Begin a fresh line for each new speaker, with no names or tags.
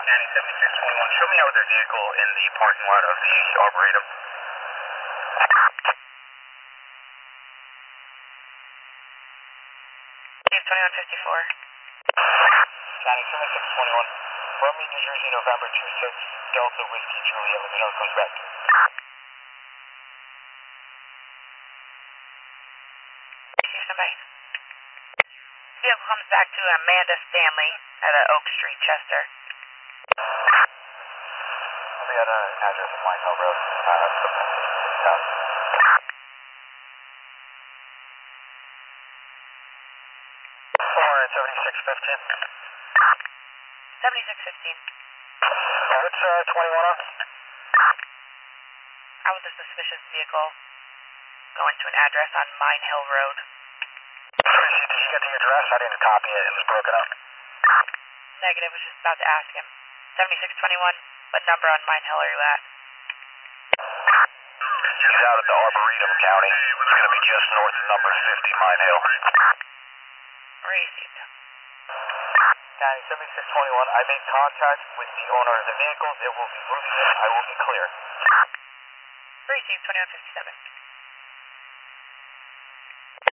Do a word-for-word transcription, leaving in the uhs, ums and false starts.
Danny seventy-six twenty-one, show me out their vehicle in the parking lot of the Arboretum.
Steve twenty-one fifty-four.
Danny seventy-six twenty-one, Birmingham, New Jersey, November two six, Delta Whiskey Juliet. Let me know if it comes back.
Somebody. Vehicle comes back to Amanda Stanley at uh, Oak Street, Chester.
We had an address of Mine Hill Road. Uh, that's the message to the town. four seventy-six fifteen.
seventy-six fifteen.
What's uh, twenty-one on?
How was a suspicious vehicle going to an address on Mine Hill Road?
Tracy, did you get the address? I didn't copy it. It was broken up.
Negative, was just about to ask him. seventy-six twenty-one, what number on Mine Hill are you at?
He's out at the Arboretum County. It's going to be just north of number fifty Mine Hill.
Received.
Danny seventy-six twenty-one, I made contact with the owner of the vehicles. It will be moving in. I will be clear.
Received twenty-one fifty-seven.